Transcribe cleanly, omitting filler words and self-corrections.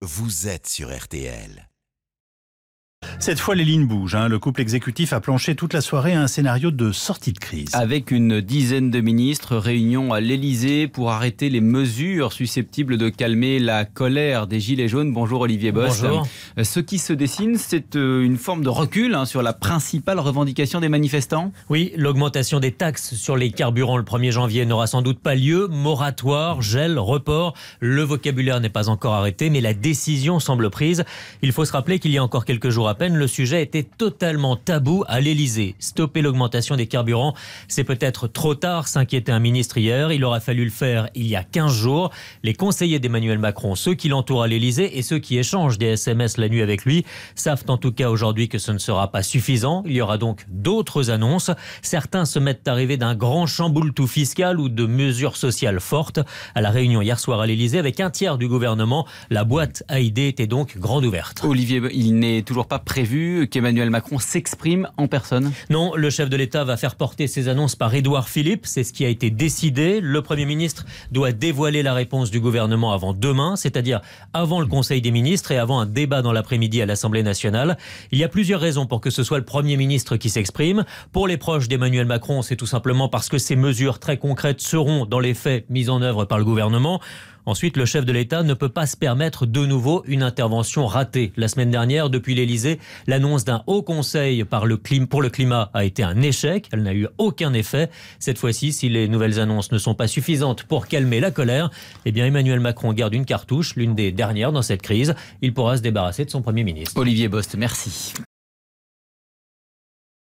vous êtes sur RTL. Cette fois, les lignes bougent. Le couple exécutif a planché toute la soirée à un scénario de sortie de crise. Avec une dizaine de ministres, réunion à l'Elysée pour arrêter les mesures susceptibles de calmer la colère des Gilets jaunes. Bonjour Olivier Bost. Bonjour. Ce qui se dessine, c'est une forme de recul sur la principale revendication des manifestants. Oui, l'augmentation des taxes sur les carburants le 1er janvier n'aura sans doute pas lieu. Moratoire, gel, report, le vocabulaire n'est pas encore arrêté, mais la décision semble prise. Il faut se rappeler qu'il y a encore quelques jours à peine, le sujet était totalement tabou à l'Elysée. Stopper l'augmentation des carburants, c'est peut-être trop tard, s'inquiétait un ministre hier. Il aura fallu le faire il y a 15 jours. Les conseillers d'Emmanuel Macron, ceux qui l'entourent à l'Elysée et ceux qui échangent des SMS la nuit avec lui, savent en tout cas aujourd'hui que ce ne sera pas suffisant. Il y aura donc d'autres annonces. Certains se mettent à rêver d'un grand chamboule-tout fiscal ou de mesures sociales fortes. À la réunion hier soir à l'Elysée, avec un tiers du gouvernement, la boîte à idées était donc grande ouverte. Olivier, il n'est toujours pas prévu qu'Emmanuel Macron s'exprime en personne? Non, le chef de l'État va faire porter ses annonces par Édouard Philippe. C'est ce qui a été décidé. Le Premier ministre doit dévoiler la réponse du gouvernement avant demain, c'est-à-dire avant le Conseil des ministres et avant un débat dans l'après-midi à l'Assemblée nationale. Il y a plusieurs raisons pour que ce soit le Premier ministre qui s'exprime. Pour les proches d'Emmanuel Macron, c'est tout simplement parce que ces mesures très concrètes seront dans les faits mises en œuvre par le gouvernement. Ensuite, le chef de l'État ne peut pas se permettre de nouveau une intervention ratée. La semaine dernière, depuis l'Elysée, l'annonce d'un haut conseil pour le climat a été un échec. Elle n'a eu aucun effet. Cette fois-ci, si les nouvelles annonces ne sont pas suffisantes pour calmer la colère, eh bien Emmanuel Macron garde une cartouche, l'une des dernières dans cette crise. Il pourra se débarrasser de son Premier ministre. Olivier Bost, merci.